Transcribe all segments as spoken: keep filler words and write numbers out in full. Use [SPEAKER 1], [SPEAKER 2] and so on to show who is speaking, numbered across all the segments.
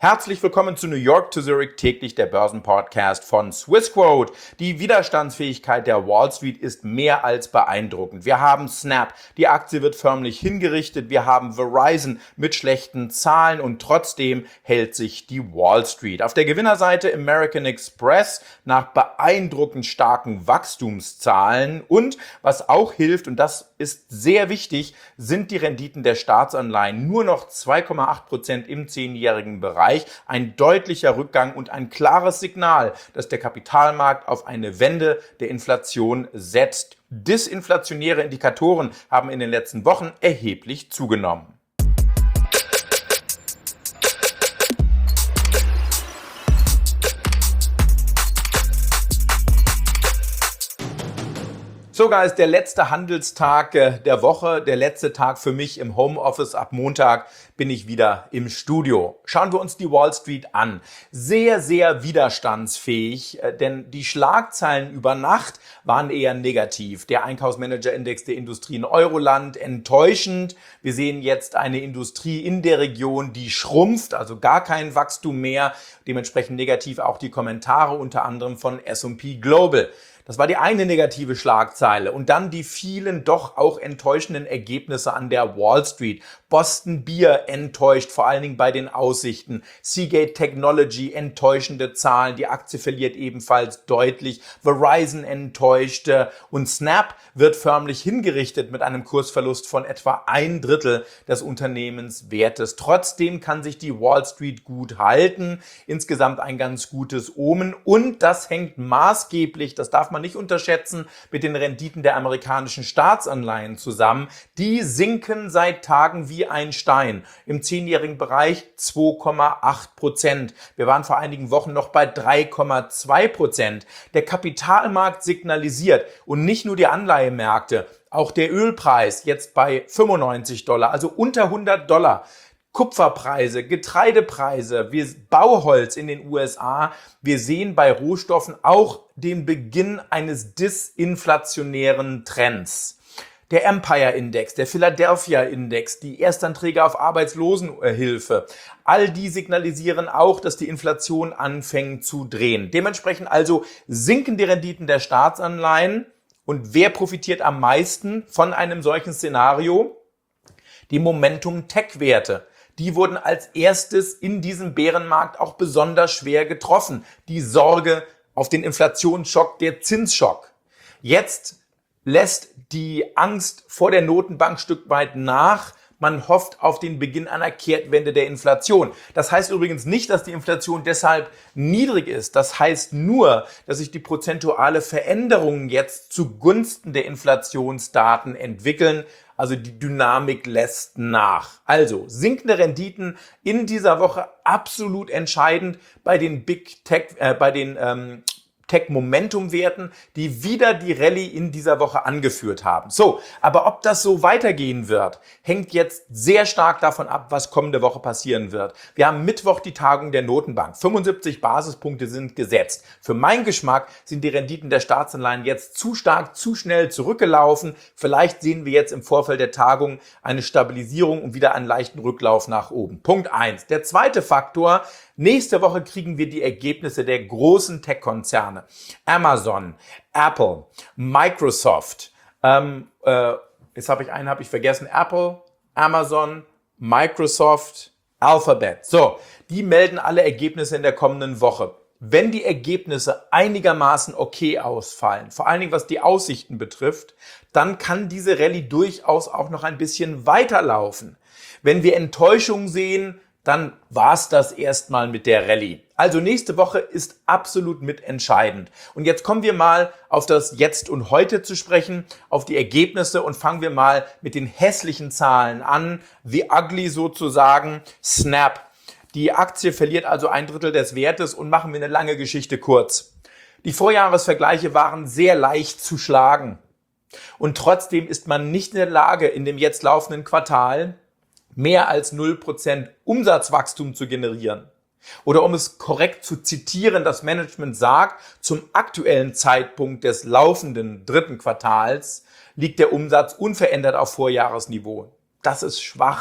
[SPEAKER 1] Herzlich willkommen zu New York to Zurich, täglich der Börsenpodcast von Swissquote. Die Widerstandsfähigkeit der Wall Street ist mehr als beeindruckend. Wir haben Snap, die Aktie wird förmlich hingerichtet. Wir haben Verizon mit schlechten Zahlen und trotzdem hält sich die Wall Street. Auf der Gewinnerseite American Express nach beeindruckend starken Wachstumszahlen und was auch hilft, und das ist sehr wichtig, sind die Renditen der Staatsanleihen nur noch zwei Komma acht Prozent im zehnjährigen Bereich. Ein deutlicher Rückgang und ein klares Signal, dass der Kapitalmarkt auf eine Wende der Inflation setzt. Disinflationäre Indikatoren haben in den letzten Wochen erheblich zugenommen. Sogar ist der letzte Handelstag der Woche, der letzte Tag für mich im Homeoffice. Ab Montag bin ich wieder im Studio. Schauen wir uns die Wall Street an. Sehr, sehr widerstandsfähig, denn die Schlagzeilen über Nacht waren eher negativ. Der Einkaufsmanager-Index der Industrie in Euroland enttäuschend. Wir sehen jetzt eine Industrie in der Region, die schrumpft, also gar kein Wachstum mehr. Dementsprechend negativ auch die Kommentare unter anderem von S und P Global. Das war die eine negative Schlagzeile. Und dann die vielen doch auch enttäuschenden Ergebnisse an der Wall Street. Boston Beer enttäuscht, vor allen Dingen bei den Aussichten. Seagate Technology enttäuschende Zahlen. Die Aktie verliert ebenfalls deutlich. Verizon enttäuscht. Und Snap wird förmlich hingerichtet mit einem Kursverlust von etwa ein Drittel des Unternehmenswertes. Trotzdem kann sich die Wall Street gut halten. Insgesamt ein ganz gutes Omen. Und das hängt maßgeblich, das darf man nicht unterschätzen, mit den Renditen der amerikanischen Staatsanleihen zusammen. Die sinken seit Tagen wie ein Stein. Im zehnjährigen Bereich zwei Komma acht Prozent. Wir waren vor einigen Wochen noch bei drei Komma zwei Prozent. Der Kapitalmarkt signalisiert und nicht nur die Anleihemärkte, auch der Ölpreis jetzt bei fünfundneunzig Dollar, also unter hundert Dollar. Kupferpreise, Getreidepreise, wir, Bauholz in den U S A. Wir sehen bei Rohstoffen auch den Beginn eines disinflationären Trends. Der Empire-Index, der Philadelphia-Index, die Erstanträge auf Arbeitslosenhilfe, all die signalisieren auch, dass die Inflation anfängt zu drehen. Dementsprechend also sinken die Renditen der Staatsanleihen. Und wer profitiert am meisten von einem solchen Szenario? Die Momentum-Tech-Werte. Die wurden als erstes in diesem Bärenmarkt auch besonders schwer getroffen. Die Sorge auf den Inflationsschock, der Zinsschock. Jetzt lässt die Angst vor der Notenbank ein Stück weit nach. Man hofft auf den Beginn einer Kehrtwende der Inflation. Das heißt übrigens nicht, dass die Inflation deshalb niedrig ist. Das heißt nur, dass sich die prozentuale Veränderungen jetzt zugunsten der Inflationsdaten entwickeln. Also die Dynamik lässt nach. Also sinkende Renditen in dieser Woche absolut entscheidend bei den Big Tech, äh, bei den ähm, Tech-Momentum-Werten, die wieder die Rallye in dieser Woche angeführt haben. So, aber ob das so weitergehen wird, hängt jetzt sehr stark davon ab, was kommende Woche passieren wird. Wir haben Mittwoch die Tagung der Notenbank. fünfundsiebzig Basispunkte sind gesetzt. Für meinen Geschmack sind die Renditen der Staatsanleihen jetzt zu stark, zu schnell zurückgelaufen. Vielleicht sehen wir jetzt im Vorfeld der Tagung eine Stabilisierung und wieder einen leichten Rücklauf nach oben. Punkt eins. Der zweite Faktor: Nächste Woche kriegen wir die Ergebnisse der großen Tech-Konzerne. Amazon, Apple, Microsoft, ähm, äh, jetzt habe ich einen, habe ich vergessen, Apple, Amazon, Microsoft, Alphabet. So, die melden alle Ergebnisse in der kommenden Woche. Wenn die Ergebnisse einigermaßen okay ausfallen, vor allen Dingen was die Aussichten betrifft, dann kann diese Rallye durchaus auch noch ein bisschen weiterlaufen. Wenn wir Enttäuschung sehen, dann war's das erstmal mit der Rallye. Also nächste Woche ist absolut mitentscheidend. Und jetzt kommen wir mal auf das Jetzt und Heute zu sprechen, auf die Ergebnisse, und fangen wir mal mit den hässlichen Zahlen an. The ugly sozusagen. Snap. Die Aktie verliert also ein Drittel des Wertes, und machen wir eine lange Geschichte kurz. Die Vorjahresvergleiche waren sehr leicht zu schlagen. Und trotzdem ist man nicht in der Lage, in dem jetzt laufenden Quartal mehr als null Prozent Umsatzwachstum zu generieren. Oder um es korrekt zu zitieren, das Management sagt, zum aktuellen Zeitpunkt des laufenden dritten Quartals liegt der Umsatz unverändert auf Vorjahresniveau. Das ist schwach.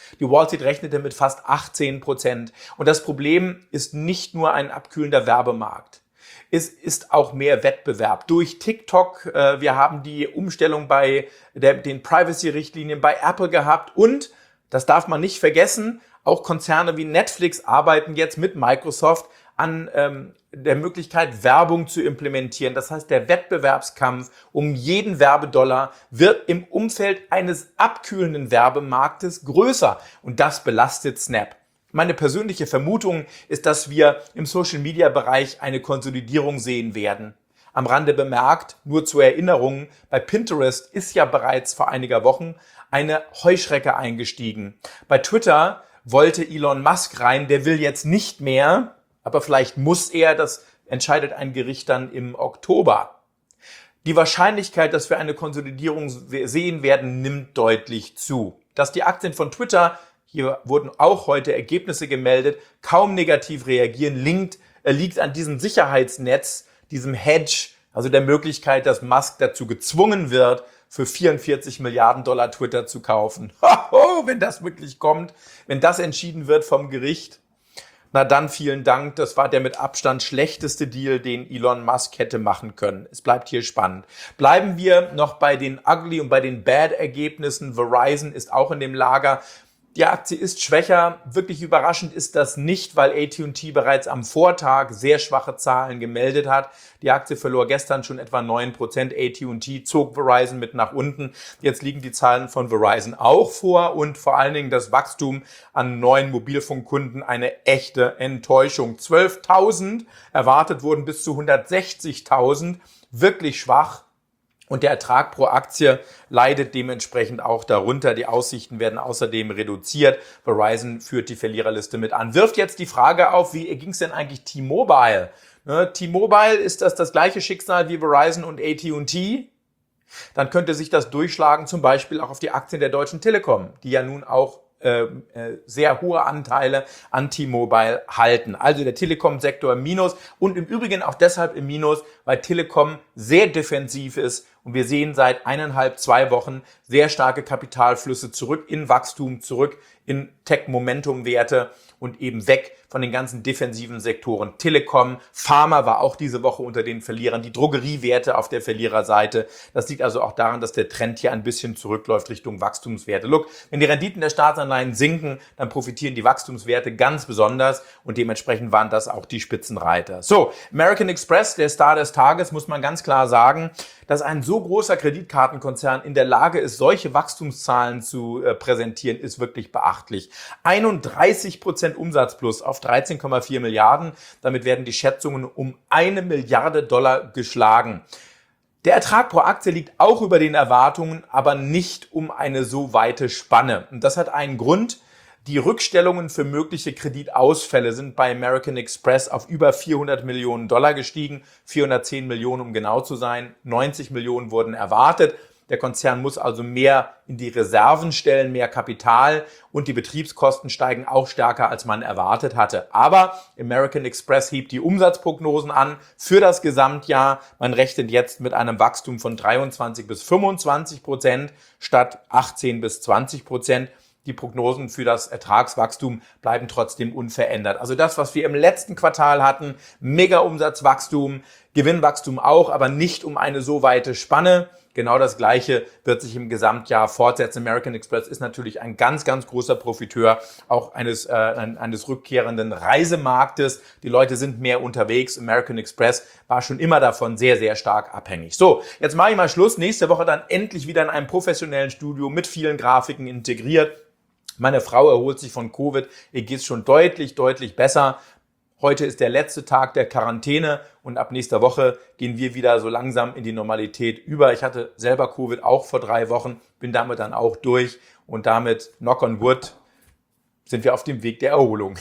[SPEAKER 1] Die Wall Street rechnete mit fast achtzehn Prozent. Und das Problem ist nicht nur ein abkühlender Werbemarkt. Es ist auch mehr Wettbewerb durch TikTok. Äh, wir haben die Umstellung bei der, den Privacy-Richtlinien bei Apple gehabt und, das darf man nicht vergessen, auch Konzerne wie Netflix arbeiten jetzt mit Microsoft an ähm, der Möglichkeit, Werbung zu implementieren. Das heißt, der Wettbewerbskampf um jeden Werbedollar wird im Umfeld eines abkühlenden Werbemarktes größer. Und das belastet Snap. Meine persönliche Vermutung ist, dass wir im Social-Media-Bereich eine Konsolidierung sehen werden. Am Rande bemerkt, nur zur Erinnerung, bei Pinterest ist ja bereits vor einiger Wochen eine Heuschrecke eingestiegen. Bei Twitter wollte Elon Musk rein, der will jetzt nicht mehr, aber vielleicht muss er, das entscheidet ein Gericht dann im Oktober. Die Wahrscheinlichkeit, dass wir eine Konsolidierung sehen werden, nimmt deutlich zu. Dass die Aktien von Twitter, hier wurden auch heute Ergebnisse gemeldet, kaum negativ reagieren, liegt, äh, liegt an diesem Sicherheitsnetz, diesem Hedge, also der Möglichkeit, dass Musk dazu gezwungen wird, für vierundvierzig Milliarden Dollar Twitter zu kaufen. Hoho, wenn das wirklich kommt, wenn das entschieden wird vom Gericht, na dann vielen Dank. Das war der mit Abstand schlechteste Deal, den Elon Musk hätte machen können. Es bleibt hier spannend. Bleiben wir noch bei den Ugly und bei den Bad Ergebnissen. Verizon ist auch in dem Lager. Die Aktie ist schwächer. Wirklich überraschend ist das nicht, weil A T und T bereits am Vortag sehr schwache Zahlen gemeldet hat. Die Aktie verlor gestern schon etwa neun Prozent. A T und T zog Verizon mit nach unten. Jetzt liegen die Zahlen von Verizon auch vor und vor allen Dingen das Wachstum an neuen Mobilfunkkunden eine echte Enttäuschung. zwölftausend erwartet wurden bis zu hundertsechzigtausend. Wirklich schwach. Und der Ertrag pro Aktie leidet dementsprechend auch darunter. Die Aussichten werden außerdem reduziert. Verizon führt die Verliererliste mit an. Wirft jetzt die Frage auf, wie ging es denn eigentlich T-Mobile? Ne, T-Mobile, ist das das gleiche Schicksal wie Verizon und A T und T? Dann könnte sich das durchschlagen, zum Beispiel auch auf die Aktien der Deutschen Telekom, die ja nun auch äh, äh, sehr hohe Anteile an T-Mobile halten. Also der Telekom-Sektor im Minus und im Übrigen auch deshalb im Minus, weil Telekom sehr defensiv ist. Und wir sehen seit eineinhalb, zwei Wochen sehr starke Kapitalflüsse zurück in Wachstum, zurück in Tech-Momentum-Werte und eben weg von den ganzen defensiven Sektoren. Telekom, Pharma war auch diese Woche unter den Verlierern, die Drogeriewerte auf der Verliererseite. Das liegt also auch daran, dass der Trend hier ein bisschen zurückläuft Richtung Wachstumswerte. Look, wenn die Renditen der Staatsanleihen sinken, dann profitieren die Wachstumswerte ganz besonders und dementsprechend waren das auch die Spitzenreiter. So, American Express, der Star des Tages, muss man ganz klar sagen, dass ein so großer Kreditkartenkonzern in der Lage ist, solche Wachstumszahlen zu äh, präsentieren, ist wirklich beachtlich. einunddreißig Prozent Umsatzplus auf dreizehn Komma vier Milliarden. Damit werden die Schätzungen um eine Milliarde Dollar geschlagen. Der Ertrag pro Aktie liegt auch über den Erwartungen, aber nicht um eine so weite Spanne. Und das hat einen Grund. Die Rückstellungen für mögliche Kreditausfälle sind bei American Express auf über vierhundert Millionen Dollar gestiegen. vierhundertzehn Millionen, um genau zu sein. neunzig Millionen wurden erwartet. Der Konzern muss also mehr in die Reserven stellen, mehr Kapital und die Betriebskosten steigen auch stärker, als man erwartet hatte. Aber American Express hebt die Umsatzprognosen an für das Gesamtjahr. Man rechnet jetzt mit einem Wachstum von dreiundzwanzig bis fünfundzwanzig Prozent statt achtzehn bis zwanzig Prozent. Die Prognosen für das Ertragswachstum bleiben trotzdem unverändert. Also das, was wir im letzten Quartal hatten, Mega-Umsatzwachstum, Gewinnwachstum auch, aber nicht um eine so weite Spanne. Genau das Gleiche wird sich im Gesamtjahr fortsetzen. American Express ist natürlich ein ganz, ganz großer Profiteur auch eines, äh, eines rückkehrenden Reisemarktes. Die Leute sind mehr unterwegs. American Express war schon immer davon sehr, sehr stark abhängig. So, jetzt mache ich mal Schluss. Nächste Woche dann endlich wieder in einem professionellen Studio mit vielen Grafiken integriert. Meine Frau erholt sich von Covid. Ihr geht es schon deutlich, deutlich besser. Heute ist der letzte Tag der Quarantäne und ab nächster Woche gehen wir wieder so langsam in die Normalität über. Ich hatte selber Covid auch vor drei Wochen, bin damit dann auch durch und damit, knock on wood, sind wir auf dem Weg der Erholung.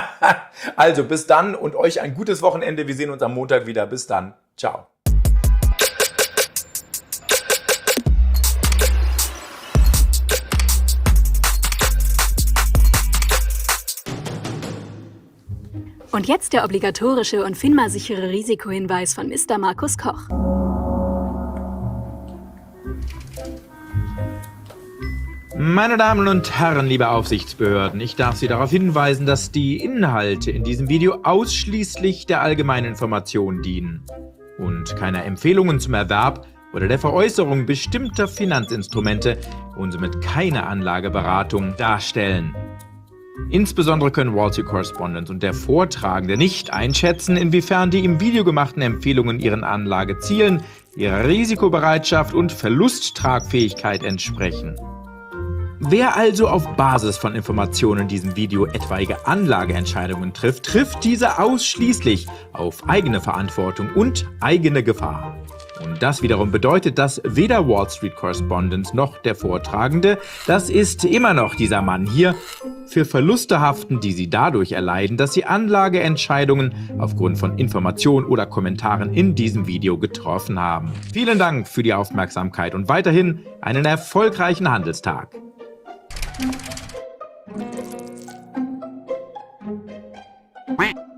[SPEAKER 1] Also bis dann und euch ein gutes Wochenende. Wir sehen uns am Montag wieder. Bis dann. Ciao.
[SPEAKER 2] Und jetzt der obligatorische und FINMA-sichere Risikohinweis von Mister Markus Koch.
[SPEAKER 1] Meine Damen und Herren, liebe Aufsichtsbehörden, ich darf Sie darauf hinweisen, dass die Inhalte in diesem Video ausschließlich der allgemeinen Information dienen und keine Empfehlungen zum Erwerb oder der Veräußerung bestimmter Finanzinstrumente und somit keine Anlageberatung darstellen. Insbesondere können Wall Street Correspondent und der Vortragende nicht einschätzen, inwiefern die im Video gemachten Empfehlungen ihren Anlagezielen, ihrer Risikobereitschaft und Verlusttragfähigkeit entsprechen. Wer also auf Basis von Informationen in diesem Video etwaige Anlageentscheidungen trifft, trifft diese ausschließlich auf eigene Verantwortung und eigene Gefahr. Und das wiederum bedeutet, dass weder Wall Street Correspondent noch der Vortragende, das ist immer noch dieser Mann hier, für Verluste haften, die sie dadurch erleiden, dass sie Anlageentscheidungen aufgrund von Informationen oder Kommentaren in diesem Video getroffen haben. Vielen Dank für die Aufmerksamkeit und weiterhin einen erfolgreichen Handelstag.
[SPEAKER 3] Quack.